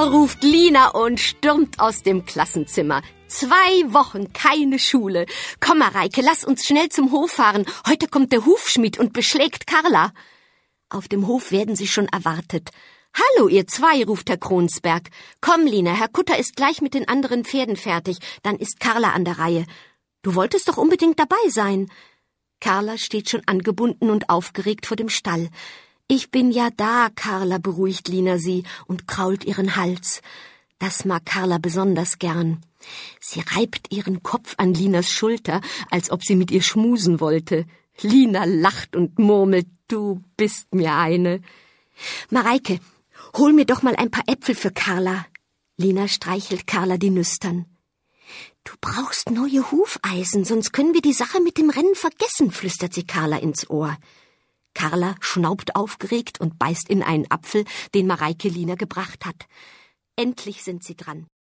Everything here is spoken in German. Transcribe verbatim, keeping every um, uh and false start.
Hurra, ruft Lina und stürmt aus dem Klassenzimmer. Zwei Wochen keine Schule. Komm, Mareike, lass uns schnell zum Hof fahren. Heute kommt der Hufschmied und beschlägt Karla. Auf dem Hof werden sie schon erwartet. »Hallo, ihr zwei«, ruft Herr Kronsberg. »Komm, Lina, Herr Kutter ist gleich mit den anderen Pferden fertig. Dann ist Karla an der Reihe. Du wolltest doch unbedingt dabei sein.« Karla steht schon angebunden und aufgeregt vor dem Stall. »Ich bin ja da, Karla«, beruhigt Lina sie und krault ihren Hals. Das mag Karla besonders gern. Sie reibt ihren Kopf an Linas Schulter, als ob sie mit ihr schmusen wollte. Lina lacht und murmelt, »Du bist mir eine.« »Mareike, hol mir doch mal ein paar Äpfel für Karla.« Lina streichelt Karla die Nüstern. »Du brauchst neue Hufeisen, sonst können wir die Sache mit dem Rennen vergessen«, flüstert sie Karla ins Ohr. Karla schnaubt aufgeregt und beißt in einen Apfel, den Mareike Lina gebracht hat. Endlich sind sie dran.